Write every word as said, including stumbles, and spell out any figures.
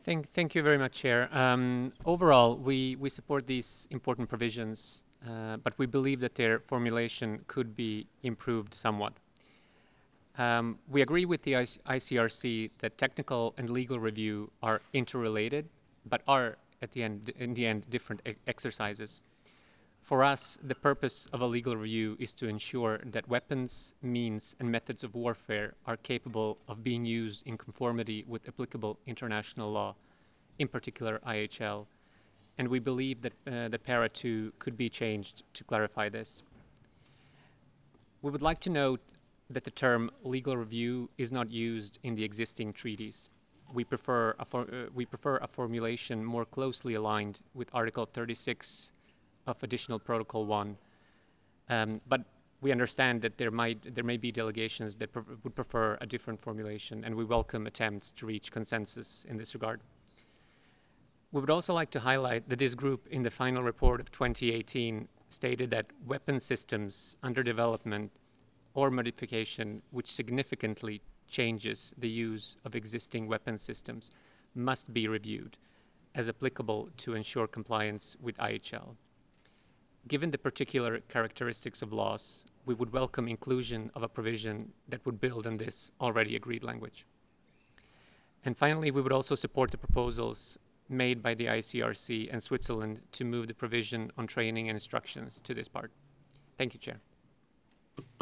Thank, thank you very much, Chair. Um, overall, we, we support these important provisions, uh, but we believe that their formulation could be improved somewhat. Um, we agree with the I C R C that technical and legal review are interrelated, but are, at the end, in the end, different e exercises. For us, the purpose of a legal review is to ensure that weapons, means, and methods of warfare are capable of being used in conformity with applicable international law, in particular I H L, and we believe that uh, the para two could be changed to clarify this. We would like to note that the term legal review is not used in the existing treaties. We prefer a, for, uh, we prefer a formulation more closely aligned with Article thirty-six of Additional Protocol one, um, but we understand that there might there may be delegations that pre would prefer a different formulation, and we welcome attempts to reach consensus in this regard. We would also like to highlight that this group, in the final report of twenty eighteen, stated that weapon systems under development or modification which significantly changes the use of existing weapon systems must be reviewed as applicable to ensure compliance with I H L. Given the particular characteristics of laws, we would welcome inclusion of a provision that would build on this already agreed language. And finally, we would also support the proposals made by the I C R C and Switzerland to move the provision on training and instructions to this part. Thank you, Chair.